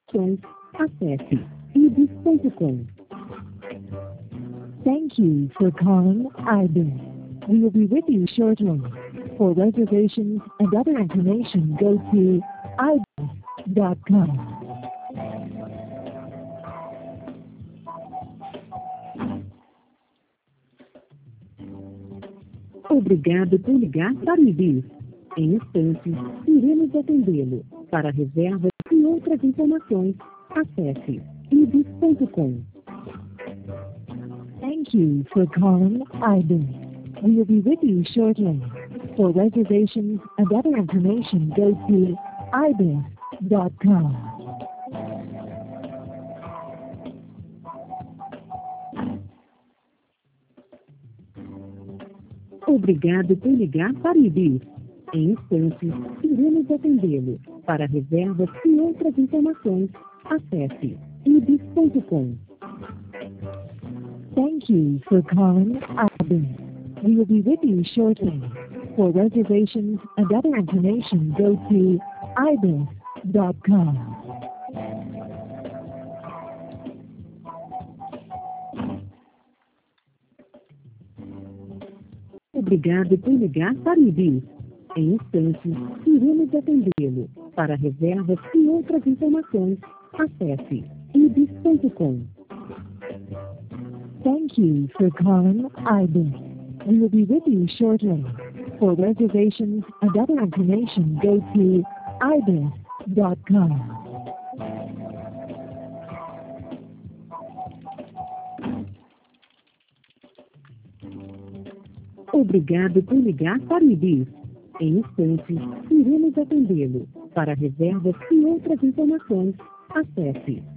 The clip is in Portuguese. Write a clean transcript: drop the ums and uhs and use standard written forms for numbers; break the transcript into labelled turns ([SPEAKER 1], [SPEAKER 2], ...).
[SPEAKER 1] Acesse ibis.com. Thank you for calling IBIS. We will be with you shortly. For reservations and other information, go to ibis.com. Obrigado por ligar para o IBIS. Em instantes, iremos atendê-lo. Para reservas e outras informações, acesse ibis.com. Thank you for calling IBIS. We will be with you shortly. For reservations and other information, go to ibis.com. Obrigado por ligar para o IBIS. Em instantes, iremos atendê-lo. Para reservas e outras informações, acesse ibis.com. Thank you for calling IBIS. We will be with you shortly. For reservations and other information, go to ibis.com. Obrigado por ligar para o IBIS. Em instantes, iremos atendê-lo. Para reservas e outras informações, acesse ibis.com. Thank you for calling IBIS. We will be with you shortly. For reservations and other information, go to ibis.com. Obrigado por ligar para o IBIS. Em instantes, iremos atendê-lo. Para reservas e outras informações, acesse